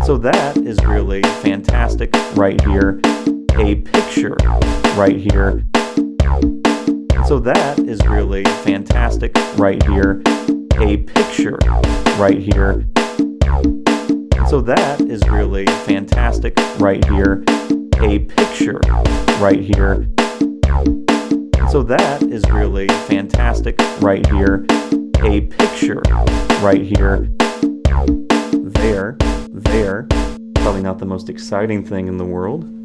So that is really fantastic right here. A picture right here. So that is really fantastic right here. A picture right here. So that is really fantastic right here. A picture right here. So that is really fantastic right here. A picture right here. There. Probably not the most exciting thing in the world.